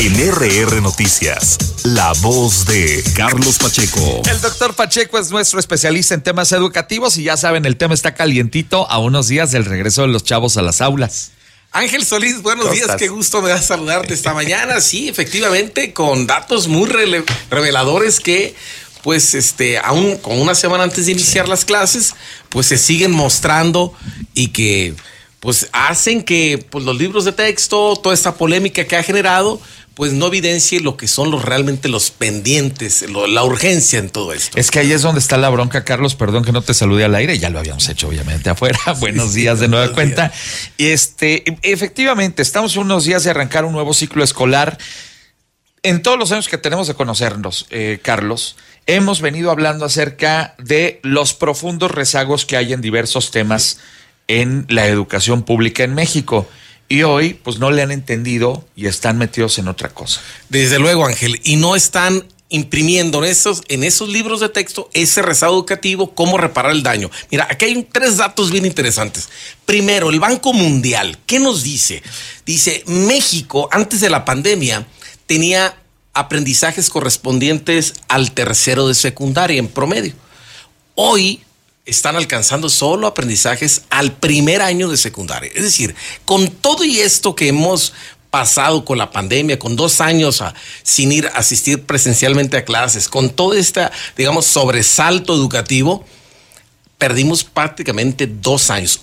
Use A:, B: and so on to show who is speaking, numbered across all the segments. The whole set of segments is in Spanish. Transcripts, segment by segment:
A: En RR Noticias, la voz de Carlos Pacheco.
B: El doctor Pacheco es nuestro especialista en temas educativos y ya saben, el tema está calientito a unos días del regreso de los chavos a las aulas.
C: Ángel Solís, buenos días, qué gusto me da saludarte esta mañana. Sí, efectivamente, con datos muy reveladores que, pues, aún con una semana antes de iniciar las clases, pues se siguen mostrando y que, pues, hacen que pues, los libros de texto, toda esta polémica que ha generado, pues no evidencie lo que son realmente los pendientes, la urgencia en todo esto.
B: Es que ahí es donde está la bronca, Carlos, perdón que no te saludé al aire, ya lo habíamos hecho obviamente afuera. Buenos días de nueva cuenta. Efectivamente, estamos unos días de arrancar un nuevo ciclo escolar. En todos los años que tenemos de conocernos, Carlos, hemos venido hablando acerca de los profundos rezagos que hay en diversos temas en la educación pública en México. Y hoy, pues no le han entendido y están metidos en otra cosa.
C: Desde luego, Ángel, y no están imprimiendo en esos libros de texto ese rezago educativo, cómo reparar el daño. Mira, aquí hay 3 datos bien interesantes. Primero, el Banco Mundial, ¿qué nos dice? Dice, México, antes de la pandemia, tenía aprendizajes correspondientes al tercero de secundaria en promedio. Hoy están alcanzando solo aprendizajes al primer año de secundaria. Es decir, con todo y esto que hemos pasado con la pandemia, con 2 años sin ir a asistir presencialmente a clases, con todo este, digamos, sobresalto educativo, perdimos prácticamente 2 años,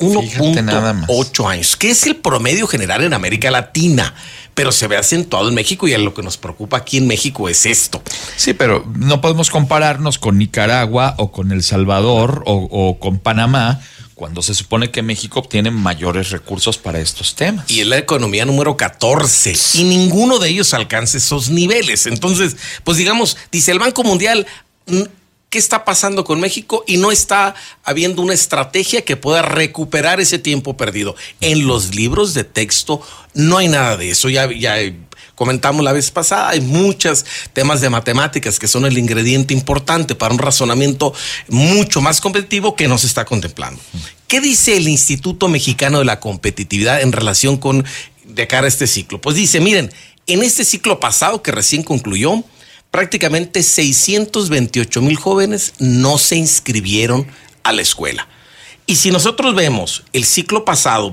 C: 1.8 años, que es el promedio general en América Latina, pero se ve acentuado en México y lo que nos preocupa aquí en México es esto.
B: Sí, pero no podemos compararnos con Nicaragua o con El Salvador o con Panamá, cuando se supone que México obtiene mayores recursos para estos temas.
C: Y es la economía número 14 y ninguno de ellos alcanza esos niveles. Entonces, pues digamos, dice el Banco Mundial, ¿qué está pasando con México? Y no está habiendo una estrategia que pueda recuperar ese tiempo perdido. En los libros de texto no hay nada de eso. Ya comentamos la vez pasada, hay muchos temas de matemáticas que son el ingrediente importante para un razonamiento mucho más competitivo que no se está contemplando. ¿Qué dice el Instituto Mexicano de la Competitividad en relación con de cara a este ciclo? Pues dice, miren, en este ciclo pasado que recién concluyó, prácticamente 628,000 jóvenes no se inscribieron a la escuela. Y si nosotros vemos el ciclo pasado,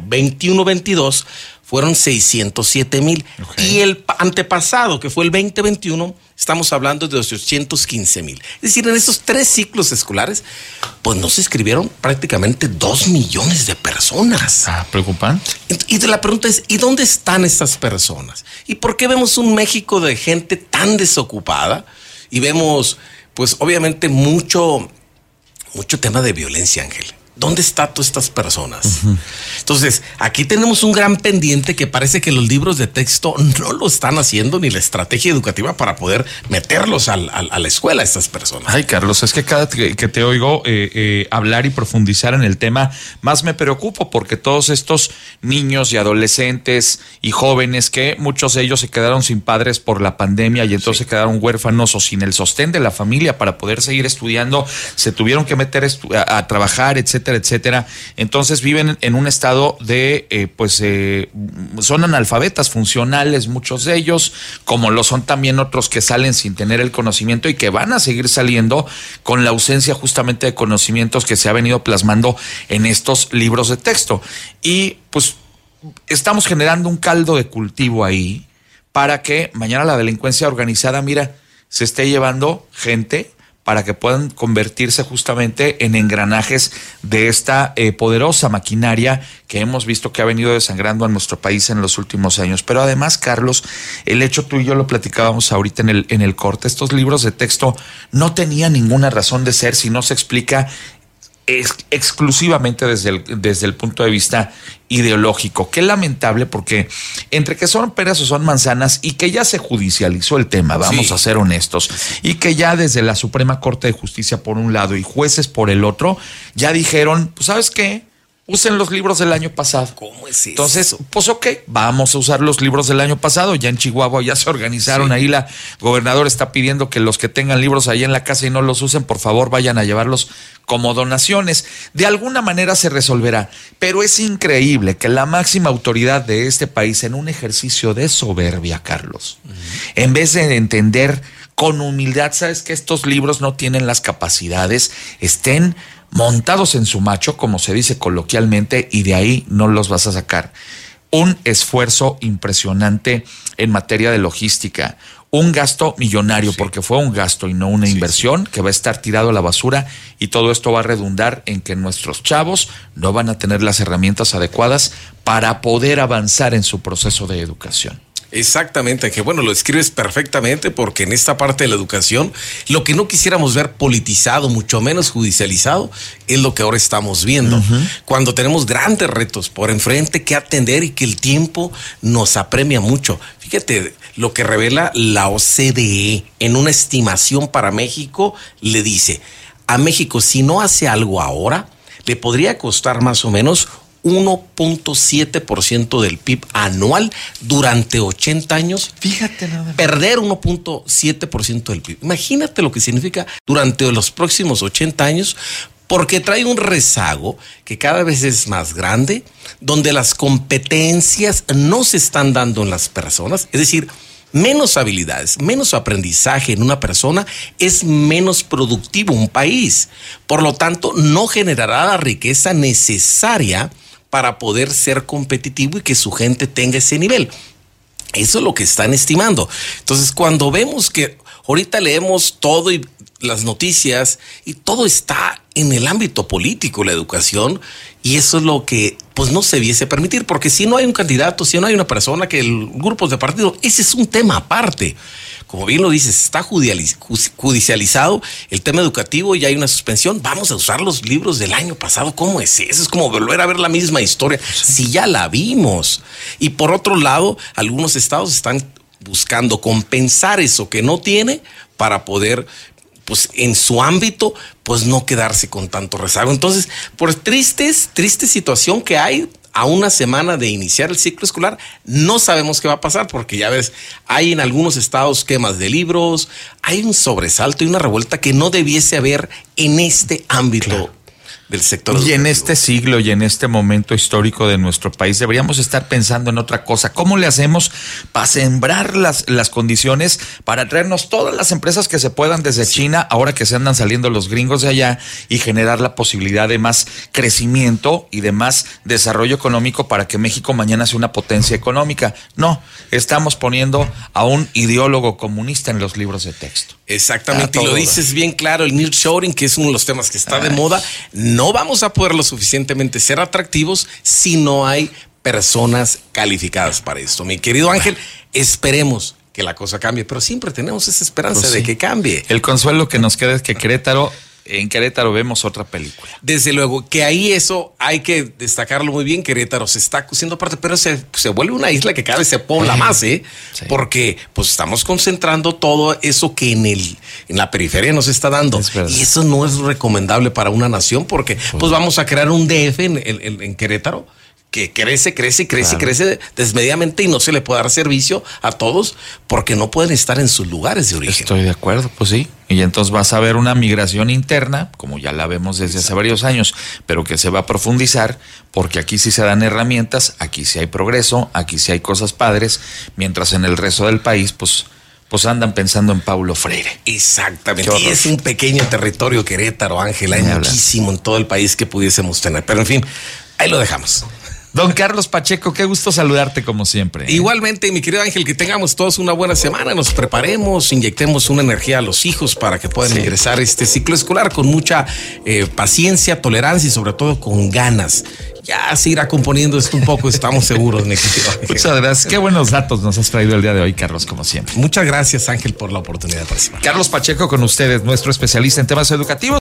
C: 21-22, fueron 607,000. Okay. Y el antepasado, que fue el 2021, estamos hablando de 815,000. Es decir, en esos 3 ciclos escolares, pues no se inscribieron prácticamente 2 millones de personas.
B: Preocupante.
C: Y la pregunta es, ¿y dónde están estas personas? ¿Y por qué vemos un México de gente tan desocupada? Y vemos, pues obviamente, mucho tema de violencia, Ángel. ¿Dónde están todas estas personas? Uh-huh. Entonces, aquí tenemos un gran pendiente que parece que los libros de texto no lo están haciendo ni la estrategia educativa para poder meterlos a la escuela a estas personas.
B: Ay, Carlos, es que cada que te oigo hablar y profundizar en el tema, más me preocupo porque todos estos niños y adolescentes y jóvenes que muchos de ellos se quedaron sin padres por la pandemia y entonces se quedaron huérfanos o sin el sostén de la familia para poder seguir estudiando, se tuvieron que meter a trabajar, etcétera, etcétera. Entonces viven en un estado de, son analfabetas funcionales, muchos de ellos, como lo son también otros que salen sin tener el conocimiento y que van a seguir saliendo con la ausencia justamente de conocimientos que se ha venido plasmando en estos libros de texto. Y pues estamos generando un caldo de cultivo ahí para que mañana la delincuencia organizada, se esté llevando gente para que puedan convertirse justamente en engranajes de esta poderosa maquinaria que hemos visto que ha venido desangrando a nuestro país en los últimos años. Pero además, Carlos, el hecho, tú y yo lo platicábamos ahorita en el corte, estos libros de texto no tenían ninguna razón de ser si no se explica exclusivamente desde el punto de vista ideológico. Qué lamentable, porque entre que son peras o son manzanas y que ya se judicializó el tema, vamos a ser honestos, y que ya desde la Suprema Corte de Justicia por un lado y jueces por el otro, ya dijeron, pues ¿sabes qué? usen los libros del año pasado.
C: ¿Cómo es eso?
B: Entonces, pues ok, vamos a usar los libros del año pasado. Ya en Chihuahua ya se organizaron, ahí la gobernadora está pidiendo que los que tengan libros ahí en la casa y no los usen, por favor vayan a llevarlos como donaciones. De alguna manera se resolverá, pero es increíble que la máxima autoridad de este país, en un ejercicio de soberbia, Carlos, en vez de entender con humildad, sabes que estos libros no tienen las capacidades, estén montados en su macho, como se dice coloquialmente, y de ahí no los vas a sacar. Un esfuerzo impresionante en materia de logística, un gasto millonario, porque fue un gasto y no una inversión que va a estar tirado a la basura, y todo esto va a redundar en que nuestros chavos no van a tener las herramientas adecuadas para poder avanzar en su proceso de educación.
C: Exactamente, que bueno, lo escribes perfectamente, porque en esta parte de la educación, lo que no quisiéramos ver politizado, mucho menos judicializado, es lo que ahora estamos viendo. Cuando tenemos grandes retos por enfrente que atender y que el tiempo nos apremia mucho. Fíjate lo que revela la OCDE en una estimación para México, le dice, a México si no hace algo ahora, le podría costar más o menos 1.7% del PIB anual durante 80 años.
B: Fíjate nada más.
C: Perder 1.7% del PIB. Imagínate lo que significa durante los próximos 80 años, porque trae un rezago que cada vez es más grande, donde las competencias no se están dando en las personas, es decir, menos habilidades, menos aprendizaje en una persona es menos productivo un país. Por lo tanto, no generará la riqueza necesaria para poder ser competitivo y que su gente tenga ese nivel. Eso es lo que están estimando. Entonces, cuando vemos que ahorita leemos todo y las noticias y todo está en el ámbito político, la educación, y eso es lo que pues no se debiese permitir, porque si no hay un candidato, si no hay una persona, que el grupos de partido, ese es un tema aparte. Como bien lo dices, está judicializado el tema educativo y hay una suspensión. Vamos a usar los libros del año pasado. ¿Cómo es eso? Es como volver a ver la misma historia, si ya la vimos. Y por otro lado, algunos estados están buscando compensar eso que no tiene para poder, pues en su ámbito, pues no quedarse con tanto rezago. Entonces, por triste situación que hay a una semana de iniciar el ciclo escolar, no sabemos qué va a pasar, porque ya ves, hay en algunos estados quemas de libros, hay un sobresalto y una revuelta que no debiese haber en este ámbito del sector
B: y
C: educativo.
B: En este siglo y en este momento histórico de nuestro país deberíamos estar pensando en otra cosa. ¿Cómo le hacemos para sembrar las condiciones para traernos todas las empresas que se puedan desde China, ahora que se andan saliendo los gringos de allá, y generar la posibilidad de más crecimiento y de más desarrollo económico para que México mañana sea una potencia económica? No, estamos poniendo a un ideólogo comunista en los libros de texto.
C: Exactamente, y lo dices bien claro, el nearshoring, que es uno de los temas que está de moda. No vamos a poder lo suficientemente ser atractivos si no hay personas calificadas para esto. Mi querido Ángel, esperemos que la cosa cambie, pero siempre tenemos esa esperanza de que cambie.
B: El consuelo que nos queda es que en Querétaro vemos otra película.
C: Desde luego, que ahí eso hay que destacarlo muy bien. Querétaro se está haciendo parte, pero se vuelve una isla que cada vez se pobla más,
B: Sí.
C: Porque pues estamos concentrando todo eso que en la periferia nos está dando. Y eso no es recomendable para una nación, porque pues vamos a crear un DF en Querétaro que crece desmedidamente y no se le puede dar servicio a todos porque no pueden estar en sus lugares de origen.
B: Estoy de acuerdo, pues sí. Y entonces vas a ver una migración interna, como ya la vemos desde hace varios años, pero que se va a profundizar, porque aquí sí se dan herramientas, aquí sí hay progreso, aquí sí hay cosas padres, mientras en el resto del país, pues andan pensando en Paulo Freire.
C: Exactamente. Y es un pequeño territorio Querétaro, Ángel, hay muchísimo en todo el país que pudiésemos tener. Pero en fin, ahí lo dejamos.
B: Don Carlos Pacheco, qué gusto saludarte como siempre.
C: Igualmente, mi querido Ángel, que tengamos todos una buena semana, nos preparemos, inyectemos una energía a los hijos para que puedan ingresar este ciclo escolar con mucha paciencia, tolerancia y sobre todo con ganas. Ya se irá componiendo esto un poco, estamos seguros, mi querido Ángel.
B: Muchas gracias. Qué buenos datos nos has traído el día de hoy, Carlos, como siempre.
C: Muchas gracias, Ángel, por la oportunidad de participar.
B: Carlos Pacheco con ustedes, nuestro especialista en temas educativos.